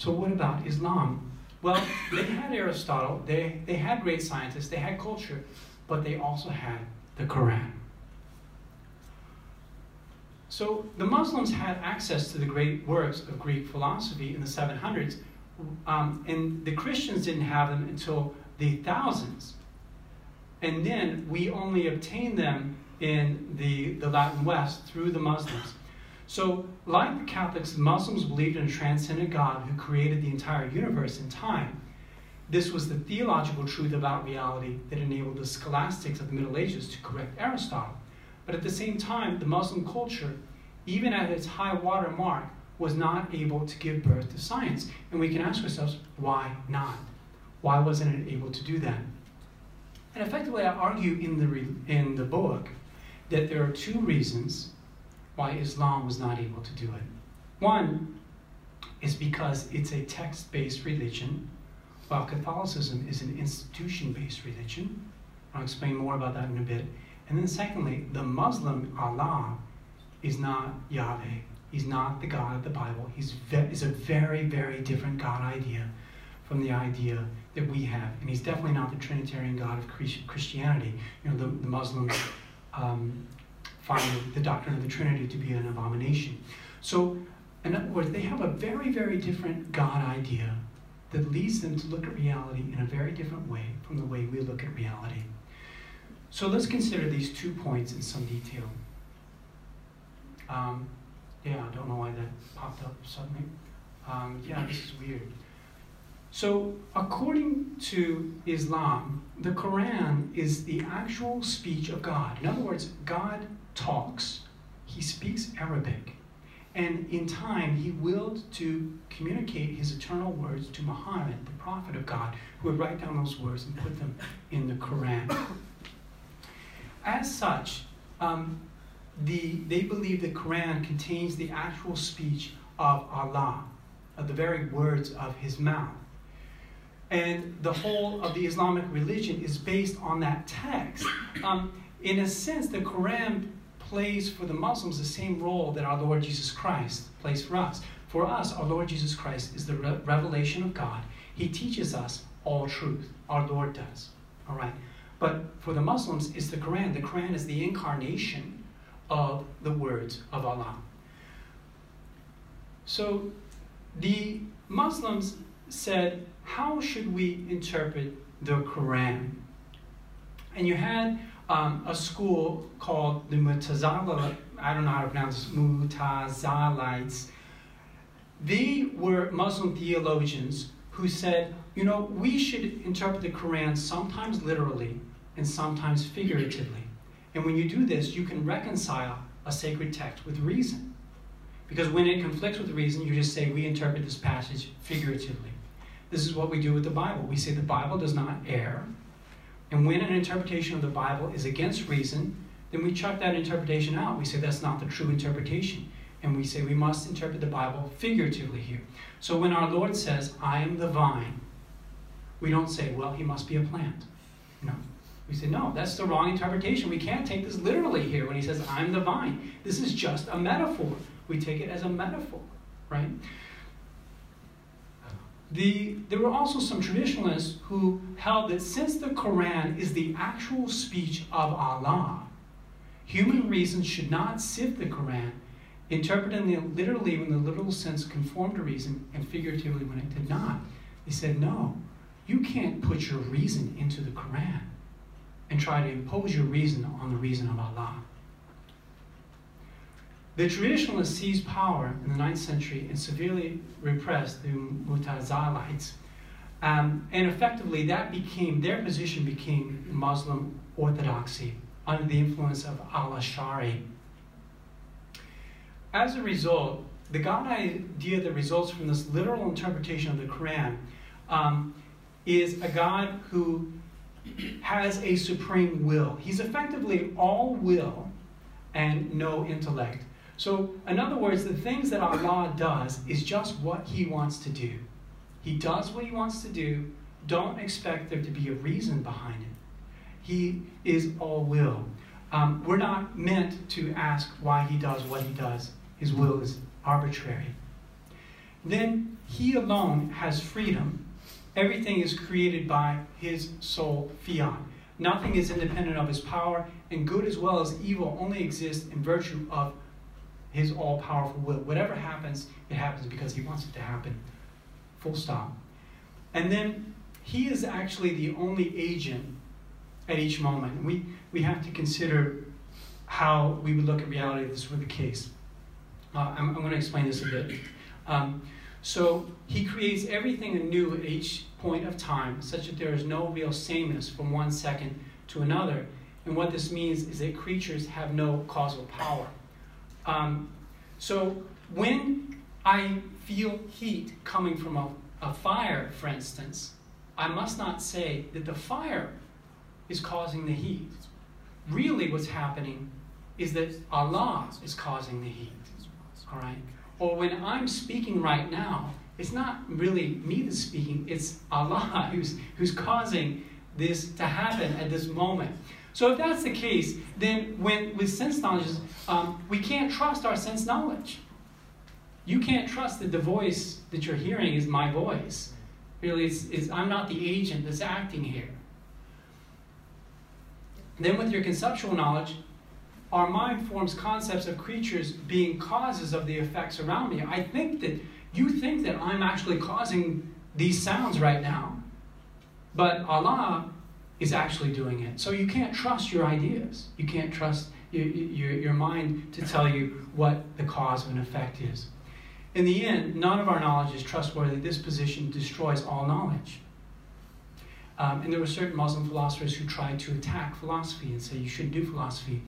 So what about Islam? Well, they had Aristotle, they had great scientists, they had culture, but they also had the Quran. So the Muslims had access to the great works of Greek philosophy in the 700s, and the Christians didn't have them until the thousands. And then we only obtained them in the Latin West through the Muslims. So, like the Catholics, the Muslims believed in a transcendent God who created the entire universe in time. This was the theological truth about reality that enabled the scholastics of the Middle Ages to correct Aristotle. But at the same time, the Muslim culture, even at its high water mark, was not able to give birth to science. And we can ask ourselves, why not? Why wasn't it able to do that? And effectively, I argue in the book that there are two reasons why Islam was not able to do it. One is because it's a text-based religion, while Catholicism is an institution-based religion. I'll explain more about that in a bit. And then secondly, the Muslim Allah is not Yahweh. He's not the God of the Bible. He's a very, very different God idea from the idea that we have. And he's definitely not the Trinitarian God of Christianity. You know, the Muslims find the doctrine of the Trinity to be an abomination. So, in other words, they have a very, very different God idea that leads them to look at reality in a very different way from the way we look at reality. So let's consider these 2 points in some detail. Yeah, I don't know why that popped up suddenly. Yeah, this is weird. So, according to Islam, the Quran is the actual speech of God. In other words, God talks. He speaks Arabic. And in time, he willed to communicate his eternal words to Muhammad, the prophet of God, who would write down those words and put them in the Quran. As such, they believe the Quran contains the actual speech of Allah, of the very words of his mouth. And the whole of the Islamic religion is based on that text. In a sense, the Quran plays for the Muslims the same role that our Lord Jesus Christ plays for us. For us, our Lord Jesus Christ is the revelation of God. He teaches us all truth. Our Lord does. All right. But for the Muslims, it's the Quran. The Quran is the incarnation of the words of Allah. So the Muslims said, how should we interpret the Quran? And you had a school called the Mu'tazila, I don't know how to pronounce this, Mu'tazilites. They were Muslim theologians who said, you know, we should interpret the Quran sometimes literally and sometimes figuratively. And when you do this, you can reconcile a sacred text with reason. Because when it conflicts with reason, you just say, we interpret this passage figuratively. This is what we do with the Bible. We say the Bible does not err. And when an interpretation of the Bible is against reason, then we chuck that interpretation out. We say that's not the true interpretation. And we say we must interpret the Bible figuratively here. So when our Lord says, I am the vine, we don't say, well, he must be a plant. No. We say, no, that's the wrong interpretation. We can't take this literally here when he says, I'm the vine. This is just a metaphor. We take it as a metaphor, right? There were also some traditionalists who held that since the Quran is the actual speech of Allah, human reason should not sift the Quran, interpreting it literally when the literal sense conformed to reason and figuratively when it did not. They said, no, you can't put your reason into the Quran and try to impose your reason on the reason of Allah. The traditionalists seized power in the 9th century and severely repressed the Mu'tazilites. And effectively, their position became Muslim orthodoxy under the influence of al-Ash'ari. As a result, the God idea that results from this literal interpretation of the Quran is a God who has a supreme will. He's effectively all will and no intellect. So, in other words, the things that Allah does is just what he wants to do. He does what he wants to do. Don't expect there to be a reason behind it. He is all will. We're not meant to ask why he does what he does. His will is arbitrary. Then He alone has freedom. Everything is created by his sole fiat. Nothing is independent of his power, and good as well as evil only exist in virtue of his all-powerful will. Whatever happens, it happens because he wants it to happen. Full stop. And then he is actually the only agent at each moment. We have to consider how we would look at reality if this were the case. I'm going to explain this a bit. So he creates everything anew at each point of time, such that there is no real sameness from one second to another. And what this means is that creatures have no causal power. So when I feel heat coming from a fire, for instance, I must not say that the fire is causing the heat. Really what's happening is that Allah is causing the heat. All right? Or when I'm speaking right now, it's not really me that's speaking, it's Allah who's causing this to happen at this moment. So if that's the case, then with sense knowledge, we can't trust our sense knowledge. You can't trust that the voice that you're hearing is my voice. Really, I'm not the agent that's acting here. Then with your conceptual knowledge, our mind forms concepts of creatures being causes of the effects around me. I think that you think that I'm actually causing these sounds right now, but Allah is actually doing it. So you can't trust your ideas. You can't trust your mind to tell you what the cause of an effect is. In the end, none of our knowledge is trustworthy. This position destroys all knowledge. And there were certain Muslim philosophers who tried to attack philosophy and say you shouldn't do philosophy.